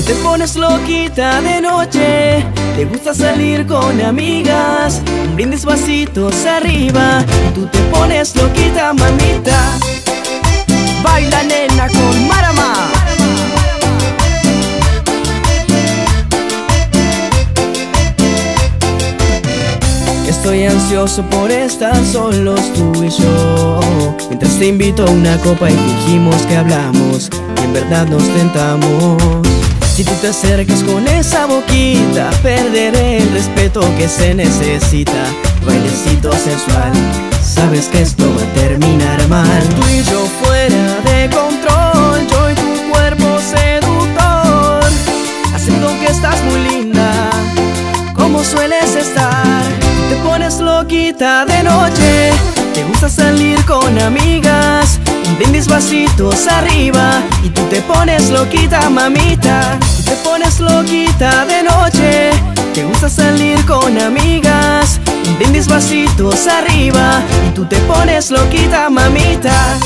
te pones loquita de noche, te gusta salir con amigas, un brindis vasitos arriba, tú te pones loquita, mamita. Baila nena con Marama. Estoy ansioso por estar solos tú y yo, mientras te invito a una copa y fingimos que hablamos y en verdad nos tentamos. Si tú te acercas con esa boquita, perderé el respeto que se necesita. Bailecito sensual, sabes que esto va a terminar mal. Tú y yo fuera de control, yo y tu cuerpo seductor. Acepto que estás muy linda, como sueles estar. Te pones loquita de noche, te gusta salir con amigas, un brindis vasitos arriba, y tú te pones loquita, mamita. Tú te pones loquita de noche, te gusta salir con amigas, un brindis vasitos arriba, y tú te pones loquita, mamita.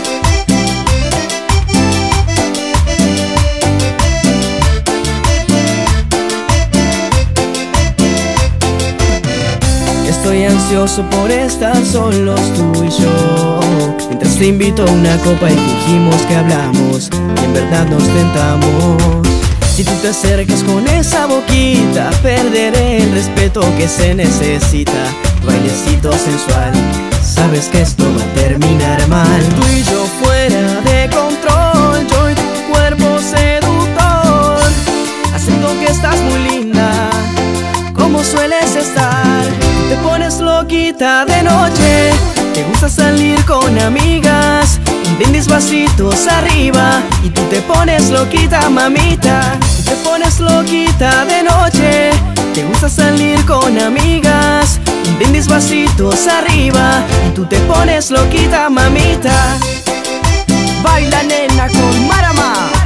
Estoy ansioso por estar solos tú y yo, mientras te invito a una copa y fingimos que hablamos y en verdad nos tentamos. Si tú te acercas con esa boquita, perderé el respeto que se necesita. Bailecito sensual, sabes que esto va a terminar mal. Tú y yo fuera de control, yo y tu cuerpo seductor. Acepto que estás muy linda, como sueles estar. Te pones loquita de noche, te gusta salir con amigas, un brindis vasitos arriba, y tú te pones loquita, mamita. Tú te pones loquita de noche, te gusta salir con amigas, un brindis vasitos arriba, y tú te pones loquita, mamita. Baila nena con Marama.